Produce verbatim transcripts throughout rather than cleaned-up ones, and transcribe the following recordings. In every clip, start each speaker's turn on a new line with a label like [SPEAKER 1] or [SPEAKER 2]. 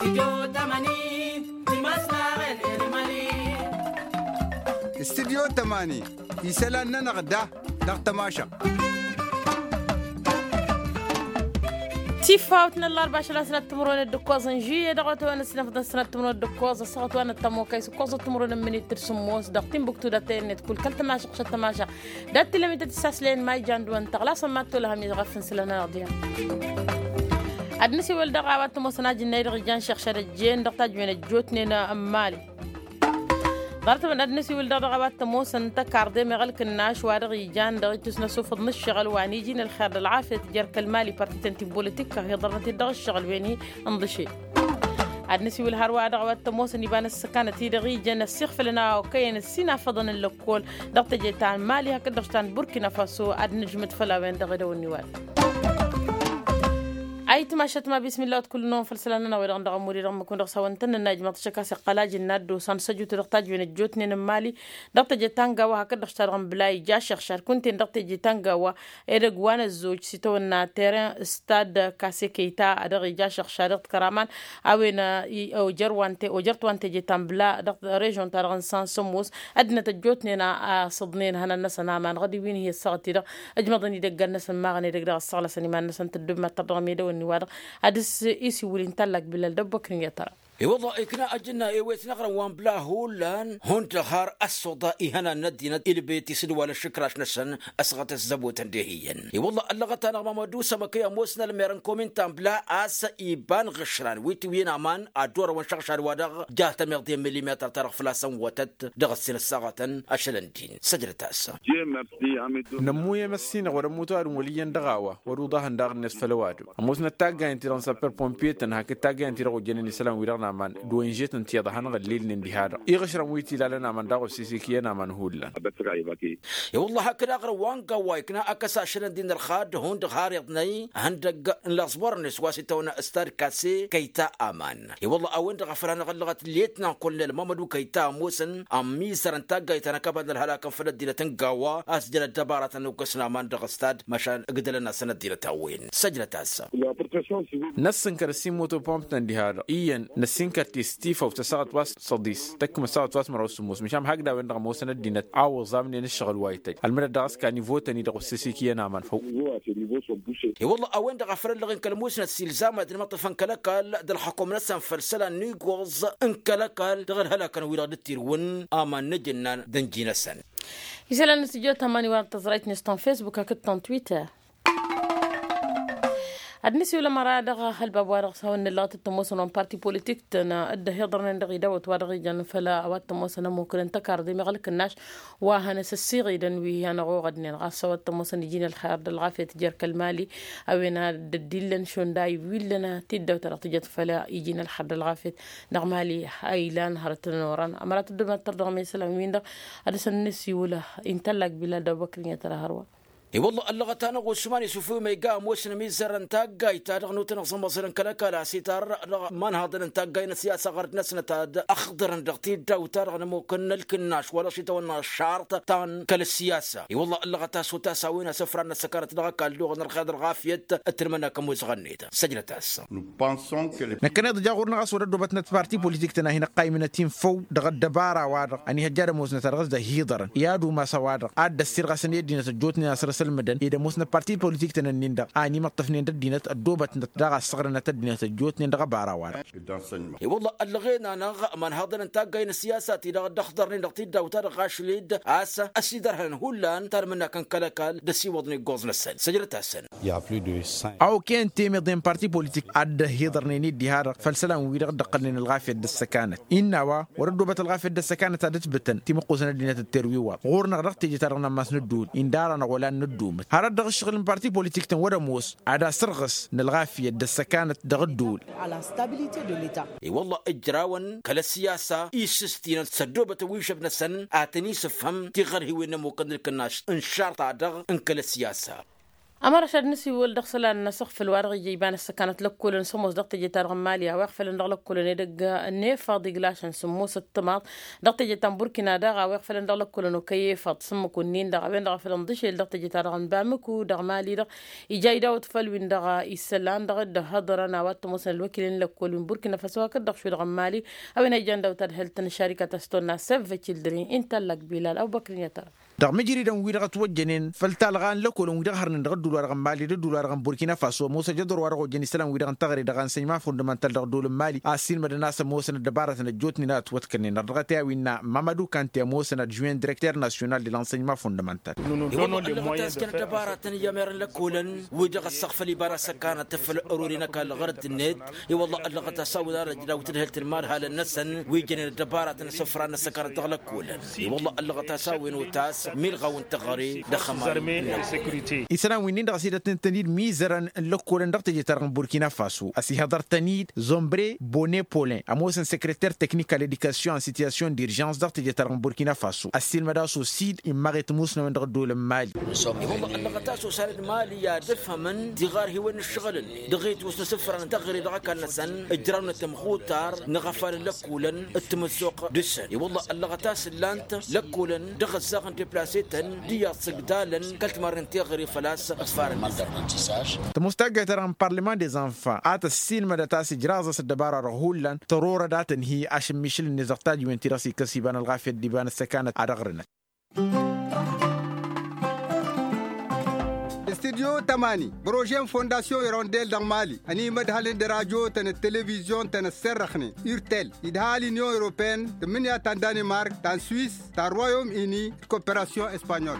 [SPEAKER 1] استديو تماني يسألنا نغدا دغ تماشا
[SPEAKER 2] تيفاوتنا الأربعة عشر سنة تمرون الدكوز نجية دغت وانا سنة فضل سنة تمرون الدكوز صغت وانا التمو كيس كوز تمرون من الترسموس دغتين بكتو داتين تقول كل تماشا قشة تماشا دات لم تتساسلين ما يجان دوان تغلاصا ما تولها مي غفن سلنا رضيان أدنسي ولد غابات موسنا جنيد رجان شيخ شرجين دغتاج من الجوتنينا أمالي ضرت من أدنسي ولد غابات موسن تكاردي مغلق الناش وارغي جان دغتسنا سوف نشغل واني جين الخير العافية تجارك المالي بارتيتنتي بوليتيكا هي ضرتي دغ الشغل بيني انضشي أدنسي والهروا دغوات موسن يبان السكانة تيدغي جان السيخ فلنا وكاين السينا فضن اللكول دغت جيتان مالي هكذا دغتان بوركينا فاسو أدنجمت فلا وين دغدا والنوال أي تماشت ما بسم الله كل نوم فلسلنا ويرغن دغ موري رغم كون رغسا وانتن الناجمة تشكا سقلاج النادو سانسجو تدغتاج بين الجوتنين مالي دغت جيتانغا وهكذا دغتان بلاي جاشخ شار كنتين دغت جيتانغا وإرغ وانا الزوج سيتونا تيرين استاد كاسي كيتا أدغ جاشخ شارغت كرامان أوينا أو جروانتي أو جرتوانتي جيتان بلا دغت ريجون تارغن سان سموس أدنى تجوتنين صدنين هنا الناس نامان غدي وين هي الصغتي دغ أجمضني دغ الناس الماغني دغ الصغلة سنيمان الناس تدب ما ترغمي دو وارد هذس إيسي ولين تلاك بلال دبكرين يا ترى
[SPEAKER 3] اي والله إكنا أجنا إيويت نقرأ وان بلا هولان هون تخار الصودا إهنا ندينا إلبيتي سدوا للشكراش نسن أسغت الزبو تندهيا اي والله اللغة أنا ما مدوسة مكيا موسنا لميرن كومين تنبلا أس إيبان غشران ويت وين أمان أدور وانشغشار ودغ جاهت مغدي مليمتر ترغ فلاسا وتت دغ السنة الساغة أشلنتين سجلة تأسا
[SPEAKER 4] نموية مسينا ورموتار وليا دغاوة وروضاها نداغ الناس فلوادو أموسنا تاقا انتي رنسابر بومبيتن هاك تاقا انتي رغو جنين سلام ويرغنا من دوين جيت انتي ضحنا غليل نندهار إيغشرا مويتي لنا من داغو سيسيكينا من هولا
[SPEAKER 3] يا والله هكذا أغرى وانقا وايكنا أكسا شلن دين الخاد هون دغار يضني هندق الأصبر نسواسي تونا استار كاسي كيتا أمان يا والله أوين دغفران غلغت ليتنا قلنا المامدو كيتا موسن أمي سرن تاقا يتنكبن الهلاكا فلد دينا تنقاوا أسجل الدبارة نوكسنا من دغستاد مشان اقدلنا سنة دينا تاوين سجلة تاسا
[SPEAKER 4] نسن كرسيم موتو بومب نندهار إيان نسين كرتي ستيفا وتساقط واس صديس تكما ساقط واس مروس موس مشام هكذا وين دغ موسن الدينة عاو زامن نشغل وايتاج المرة دغس كان يفو تاني دغ سيسيكيا نامان فوق
[SPEAKER 3] يا والله أوين دغفران لغن كلموسنا السيلزامة دي مطفن كلاكال دل حكومة نسان فرسلا نيقوز ان كلاكال دغر هلاكا ويراد التيرون آمان نجنان دنجينا سن
[SPEAKER 2] يسأل النتيجة تماني وارد تزرعت نستان فيسبوك هكتان تويتر أدنسي ولا مرة دغا هالباب وارغ سوون اللغة التموسن وان بارتي بوليتيك تنا أده يضرن دغي دوت وارغي جان فلا أوات تموسن ممكن انتكار دي مغلق الناش وهنس السيغي دنوي هانا غو غدنين غاس وات تموسن يجينا الخير دالغافية تجارك المالي أوينا دديلن شون داي ويلنا تيدا وترقتجات فلا يجينا الحد الغافية نغمالي أيلان هرتن نوران أمرات الدمات تردغ ميسلا مين دا أدس النسي ولا انتلق بلا دا بكرين يترى هروا
[SPEAKER 3] اي والله اللغة تانا غوسماني سوفو ميقا موسن ميزر انتاقاي تارغ نوتن اغصن بصير انكالاكالا سيتار من هذا انتاقاي نسياسة غرد نسنة تاد اخضر اندغتي داو تارغ نمو كنا الكناش ولا شي تونا الشارط تان كالسياسة اي والله اللغة تاسو تاساوينا سفران السكارة دغا كالدوغ نرخاد الغافية الترمنا كموز غنيتا سجلة تاسا
[SPEAKER 5] نكنا دجا غورنا غاس ورد باتنا بارتي بوليتيك تنا هنا قايمنا تيم فو دغا دبارا وادر اني هجار موزنا ترغز دا هيدر يادو ما سوادر اد السير غاسن يدينا تجوتني ناصر المدن إذا موسنا بارتي بوليتيك تنيندا أني مطفنين تدينة الدوبة تدغى الصغر تدينة الجوت نندغى باراوار
[SPEAKER 3] اي والله اللغينا نغ من هذا انتاقين السياسات إذا دخضر نغتي دوتار غاشليد عسى أسيدرهن هولان ترمنا كان كلاكال دسي وضني جوزنا السن سجلة السن
[SPEAKER 5] أو كان تيمي ضمن بارتي بوليتيك عد هيدر نيني ديهار فالسلام ويرغ دقلين الغافية السكانة إنوا وردوبة الغافية السكانة تدتبتن تيمي قوسنا دينة الترويوات غورنا رغتي جترنا ماس ندود إن دارنا ولا ندوم هرد دغ الشغل البارتي بوليتيك تن ودا موس عدا سرغس نلغافية دسكانة دغ الدول
[SPEAKER 6] على stabilité de l'État.
[SPEAKER 3] اي والله اجراون كلا السياسة ايسستين سدوبة ويشب نسن اتني سفهم تغر هو نمو كن الكناش ان شرط دغ ان كلا السياسة
[SPEAKER 2] أمر شاد نسي ولد خسلان نسخ في الورق جيبان السكانت لكل نسموس دقت جيتار غماليا ويغفل ندغ لكل ندق النيفا ديغلاش نسموس الطماط دقت جيتان بوركينا داغا ويغفل ندغ لكل نكيف تسمكو النين داغا وين داغ فلان دشيل دقت جيتار غنبامكو داغ مالي داغ إجاي داوت فلوين داغا إسلان داغ ده هضرنا واتموس الوكيلين لكل من بوركينا فاسو كدغ شو غمالي أو نيجان داوت هلتن شركة تستونا سيف تشيلدرين انت لك بلال أو بكر يتر
[SPEAKER 5] دغ مجري دون ويرغ توجنين فلتالغان لكل ويرغ هرن دغ دولار غمالي دولار غم بوركينا فاسو موسى جدر ورغو جني سلام ويرغ تغري دغ انسيما فوندمنتال دغ دول مالي اسين مدناس موسى دبارة نجوتني نات وتكني نرغتيا وينا مامادو كانتي موسى جوين ديريكتور ناسيونال دي لانسينما فوندمنتال
[SPEAKER 3] نونو لي موين دو دبارة يامر لكولن ويدغ السقف لي برا سكانه تفل ارورينا كالغرد النت اي والله اللغه تساوي رجلا وتدهلت المال هال النسن ويجني دبارة سفران سكانه تغلق كولن اي والله اللغه تساوي نوتاس ميلغا وانتغري دخمال
[SPEAKER 5] إسلام وينين دغسيدة تنتنيد ميزران لكولن دغت جيتارن بوركينا فاسو أسي هدر تنيد زومبري بوني بولين أموسن سكرتير تكنيك ليديكاسيون ان سيتياسيون ديرجانس دغت جيتارن بوركينا فاسو أسيل مداسو سيد إمارت موسنا من دغ دول مالي
[SPEAKER 3] والله اللغة تاسو سالد مالي يا دفهمن دغار هي وين الشغل دغيت وسط سفران تغري دغا كان سن اجرانا تمخوتار نغفال لكولن التمسوق دسن والله اللغة تاس لانت لكولن دغ الساقن تبلاسيتن ديا سقدالن كلت مرن تغري فلاس أسفار
[SPEAKER 5] تمستقع ترى بارلمان دي زانفا آت السين مدى تاسي جرازة سدبارة رهولان ترورة داتن هي عشان ميشل النزاقتاج وين تراسي كسيبان الغافية ديبان السكانة عرغرنا
[SPEAKER 1] استديو تماني بروجين فونداسيون يرونديل دان مالي اني مدهالين دراجو تن التلفزيون تن السرخني يرتل يدهالي نيو يوروبين تمنيا تان دانمارك تان سويس تان رويوم اني كوبراسيون اسبانيول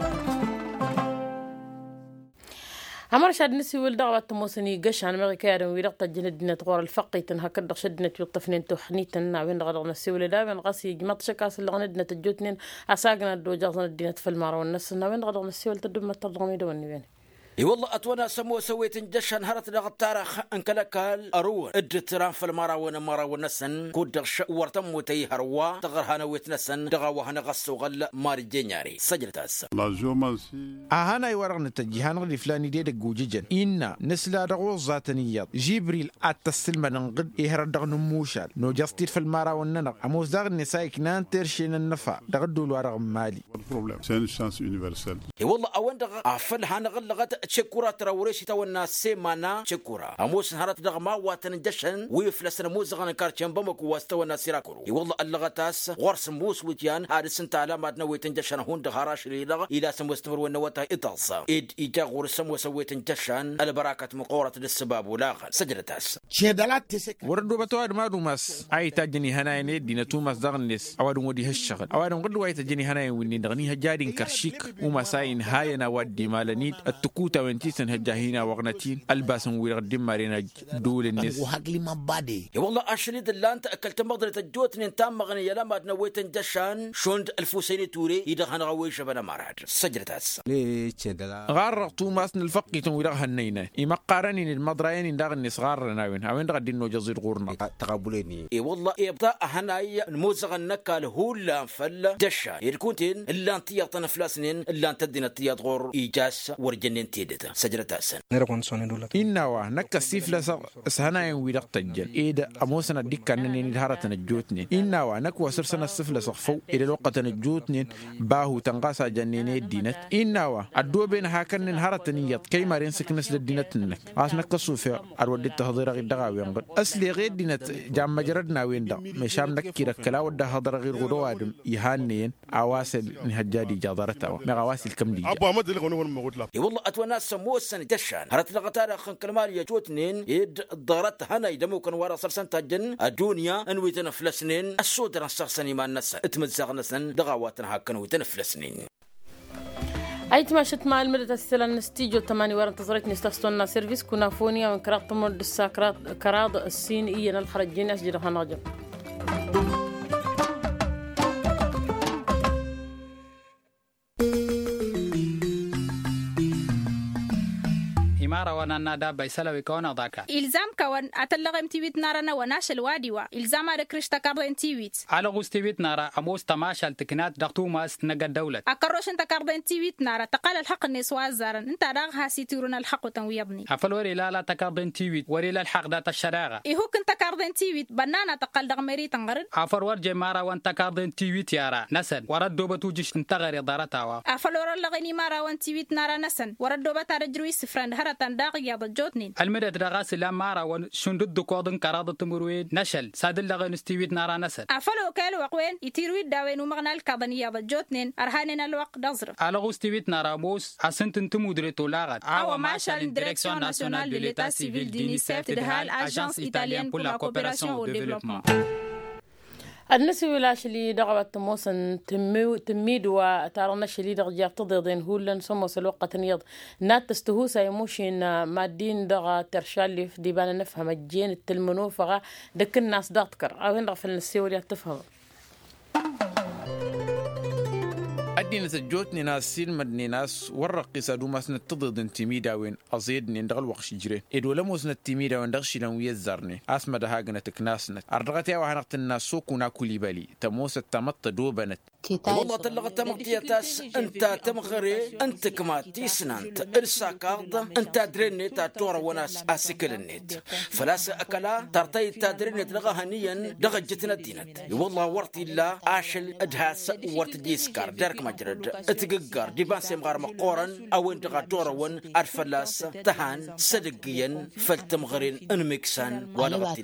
[SPEAKER 2] همر شاد نسي ولد غوات موسني قشان مغيكار ويرقط الجند تغور الفقي تنهكر دغ شدنا يطفنين توحنيتن وين غدغ نسي ولدا وين غاسي جمط كاس اللي غندنا تجوتنين اساقنا دو جازنا الدين في المار والنس وين غدغ نسي ولد دم ترغمي دوني وين
[SPEAKER 3] اي والله اتوانا سمو سويت جشان هرت دغ التاريخ انكلكال ارور ادت تران في المرا وين مرا ونسن كود ورتم وتي هروا تغر هنا ويتنسن دغ وهنا غسو غل مار جينياري سجلتاس
[SPEAKER 7] لا جوماسي
[SPEAKER 5] اهانا يورغن تجيهان غدي فلاني دي دغوجيجن ان نسلا دغو ذاتنيات جبريل اتسلم ننقد يهر دغ نموشال نو جاستير في المرا ونن اموس دغ نسايك نان ترشين النفا دغ دول ورغ مالي
[SPEAKER 7] بروبليم سي ان شانس يونيفرسال
[SPEAKER 3] اي والله اوين دغ افل هنا غلغت تشكورا تراوريش تونا سيمانا تشكورا اموس هرت دغما واتنجشن ويفلسن موزغن كارتشن بمك واستونا سيراكورو والله اللغتاس غرس موس وجيان هذا سنت علامات نويتنجشن هون دغراش ليلغ الى سمستمر ونوتا اتصا اد ايجا غرس وسويتنجشن البركه مقوره للسباب ولاغ سجلتاس
[SPEAKER 5] شيدالات تسك وردو بتواد ما دوماس اي تاجني هناي دينا توماس دغنس اوادو ودي هالشغل اوادو قد واي تاجني هناي وين دغني هجادين كرشيك وما ساين هاينا ودي مالنيت التكوتا وانتيسن هجاهينا وغنتين الباسن ويردم مارينا دول الناس
[SPEAKER 8] وهاقلي ما بادي
[SPEAKER 3] يا والله اشريد اللي انت اكلت مقدرة الجوتنين تام مغنية لما نويت جشان شوند الفوسيني توري يدخن غوي شبنا مارد سجلتاس
[SPEAKER 8] ليه تشدلا
[SPEAKER 5] غار توماس نلفقي تنويرغ هنينا إما قارنين المدرايين داغ الناس غار ناوين هاوين غادي نوجزير غورنا
[SPEAKER 8] تقابليني
[SPEAKER 3] اي والله يبدا هناي الموزغ النكال هو لا فل دشا يكونتين الا انت يطن فلاسنين الا انت دينا تيات غور ايجاس ورجنين تيدتا سجلتاس
[SPEAKER 8] نيركون سوني دولا
[SPEAKER 5] إنوا نكسيف لسا سهنا ويرغ تجل إيدا أموسنا ديكا ننين دهارتنا الجوتنين إنوا نكوا سرسنا السفل صفو إذا الوقت الجوتنين باهو تنقاسا جنيني الدينت إنوا الدو بين هاكن نهارتني يط كي مارين سكنس للدينت نك عاسنا كسوفيا أرود التهضير غير دغا وينغل أصلي غير دينت جام مجردنا وين دا مشام نكيرا كلا ودا هضر غير غدو آدم يهانين عواسل نهجادي جادرتاوا مغواسل كم دي
[SPEAKER 7] ابو احمد اللي غنون موجود لا
[SPEAKER 3] والله اتونا سموسن دشان هرت لغتار خن كلمال يجوتنين يد ضرت هنا يدمو كان ورا سرسن تجن الدنيا انوي تنفلسنين السودر سرسني ما الناس اتمزغنسن دغواتنا هكنو تنفلسنين
[SPEAKER 2] أيت ما شت مع المدة السلام نستيجو تماني ورا انتظرت نستفسرنا سيرفيس كنا فونيا من كرات تمر الساكرات كراض الصين إيه نالخرجين أسجل هناجم
[SPEAKER 9] إمارة وانا نادا بيسلا كون ذاك
[SPEAKER 10] إلزام كون أتلقى متيبت نارنا وناش الوادي وا إلزام على كريشتا كاردين تيويت
[SPEAKER 9] على غوستيبت نارا أموس تماشى التكنات دقتو ماس نجا الدولة
[SPEAKER 10] أكروش أنت كاردين تيويت نارا تقال الحق النسوان زارن أنت راغها سيتورنا الحق وتنويضني
[SPEAKER 9] أفل وري لا لا تكاردين تيويت وري لا الحق دات الشراغة
[SPEAKER 10] إيه هو كنت كاردين تيويت بنانا تقال دغمري تنغرد
[SPEAKER 9] أفر ورجي مارا وانت كاردين تيويت يارا نسن ورد دوبة توجيش تنتغر دارتاوا
[SPEAKER 10] أفل ورا لغني مارا وان تيويت نارا نسن ورد دوبة ترجروي سفران هرتان داغ يا ضجوتنين
[SPEAKER 9] المدة دغاس لا مارا وان شندد كودن كرادة تمروين نشل سادل لغن استيويت نارا نسن
[SPEAKER 10] أفلو كالو وقوين يتيروي داوين ومغنى الكاضنية ضجوتنين أرهاننا الوقت دزر
[SPEAKER 9] على غوستيويت نارا موس أسنتن تمودريتو لاغت
[SPEAKER 10] أو ماشال ديريكسيون ناسيونال دو ليتا سيفيل دينيسيف تدهال أجانس إيطاليان بور لا كوبيراسيون و ديفلوبمون
[SPEAKER 2] النسوي ولا شلي دغبت موسن تمو تميد وتارنا شلي دغ تضيضين هولن سموس الوقت نيض نات تستهوسا يموشين مادين دغ ترشالي في ديبان نفهم الجين التلمنوفغا دك الناس داتكر او هنا في السوريا تفهم
[SPEAKER 5] أدينا تجوتني ناس سين مدني ناس ورقي سادو ماسنا تضد انتميدا وين أزيدني ندغل وقش جري إدو لموسنا التميدا وين دغشي لن ويزرني أسمى دهاجنا تكناسنا أردغتي وحنقت الناس سوق وناكولي بالي تموس التمط دوبنت
[SPEAKER 3] والله تلغة تمقتيتاس انت تمغري انت كما تيسنانت ارساكارد انت دريني تاتورا وناس اسكل النت فلاس اكلا ترتي تادريني تلغى هنيا دغ جتنا دينت والله ورتي لا اشل ادهاس ورت ديسكار دارك مجرد اتققر ديبان سيمغار مقورن او انت غاتورا ون ارفلاس تهان صدقيا فالتمغرين انمكسان ولا غتي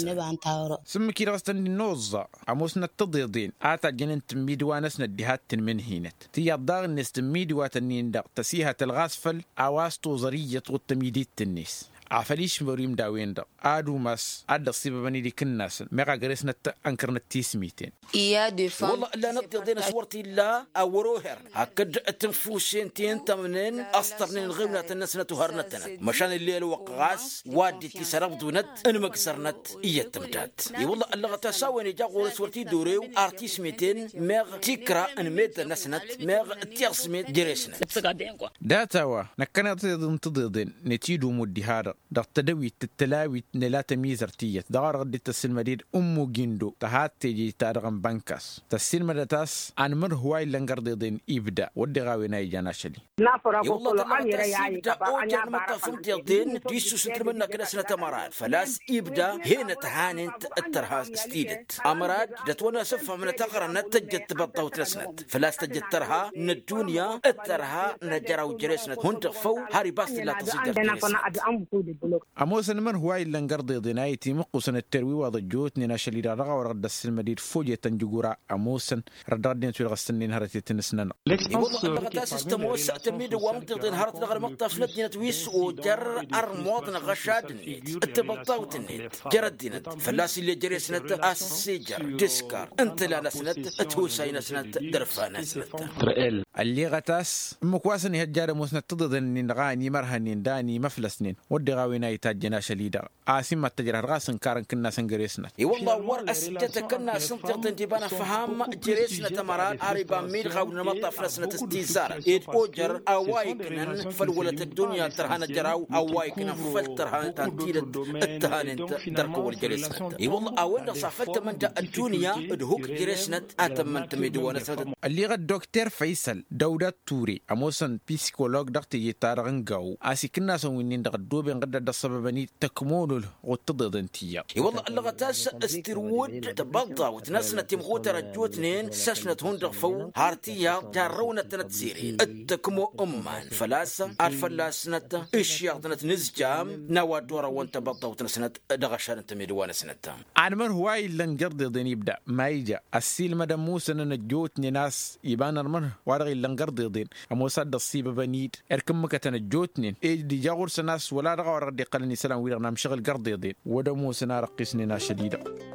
[SPEAKER 5] سمكي رغستن النوزة عموسنا التضيضين اتا جنن تميد وانسنا الدهات من هينت تي الضاغ الناس تميد واتنين داق تسيها الغاسفل عواستو زرية والتميديت الناس عفليش مريم داوين دا ادو ماس اد الصيبه بني دي كناس ميغا غرسنا انكرنا التيسميتين
[SPEAKER 3] يا دي فام والله لا نقدر صورتي لا اوروهر هكد التنفوسين تين تمنين اسطرنين غيرنا الناس نتهرنتنا مشان الليل وقغاس وادي تسرب دونت ان مكسرنت اي تمدات اي والله اللغه تساوي جا غور صورتي دوريو ارتيسميتين ميغ تيكرا ان ميد نسنت ميغ تيرسميت جريسنا
[SPEAKER 5] داتاوا نكنا تضيضين نتيدو مدي هذا دغ تدوي تتلاوي نلا تميز ارتيت دغار غدي تسلمديد امو جندو تهات تيجي تارغم بانكاس تسلمدتاس ان مر هواي لنغردين يبدا ودي غاوي ناي جاناشلي
[SPEAKER 11] لا فرا
[SPEAKER 3] والله اني راي اوجر متفمت يدين ديسو سترمنا كده سنه تمرات فلاس يبدا هنا تهانت الترها ستيدت امراد دتونا سفه من تقرا نتجت تبطو تلسنت فلاس تجت ترها من الدنيا الترها نجرا وجرسنت هون تخفو هاري باس لا تصدر
[SPEAKER 5] أموسن من هواي لنقرضي ضنايتي مقوسن التروي وضجوتني ناشلي رغا ورد السلمديد فوجي تنجورا أموسن ردردين تولغ السنين هرتي تنسنن
[SPEAKER 3] والله اللغة تموس تميد ومنطقين هرت لغا المقطف لدينا تويس وجر أرموضنا غشاد النيت التبطاوت النيت جرد دينت فلاسي اللي جري سنت السيجر ديسكار انت لا نسنت توساي نسنت درفا نسنت
[SPEAKER 5] اللي غتاس مكواسن هجار موسن تضدن نغاني مرهنين داني مفلسنين ودي غاوينا يتاجنا شليدا آسيم التجرى رغاسن كارن كنا سنجريسنا
[SPEAKER 3] اي والله ور اسجت كنا سنتق تنتبانا فهم جريسنا تمرات عربا ميل غاونا مطف رسنا تستيزار ايد اوجر اوايكنا فالولة الدنيا ترهانا جراو اوايكنا فلترهانا تنتيلة التهانين دركو والجريسنا اي والله اوين صافلت من الدنيا ادهوك جريسنا اتمن تميدوانا سنة
[SPEAKER 5] اللي غد دكتور فيصل دودة توري اموسن بيسيكولوج دكتي يتارغنغاو آسي كنا سنوينين دغ دوبين قد الصببني تكمون وتضد انتيا
[SPEAKER 3] اي والله اللغة تاس استرود تبضا وتنسنا تمغوت رجوتنين سسنة هندغ فو هارتيا جارونا تنتسيرين التكمو امان فلاسة الفلاسنة اشياغتنا نزجام نوا دورا وانت بضا وتنسنا دغشان تميدوانا سنتا
[SPEAKER 5] عن من هواي لنقرد ضين يبدا ما يجا السيل مدام موسى نجوتني ناس يبان المن وارغي لنقرد ضين اموساد الصيبة بنيد اركم مكتنا جوتنين اي دي جاغور سناس ولا رغا ورغدي قلني سلام ويرغنا مشغل قرد يضين ودمو سنا رقسننا شديدا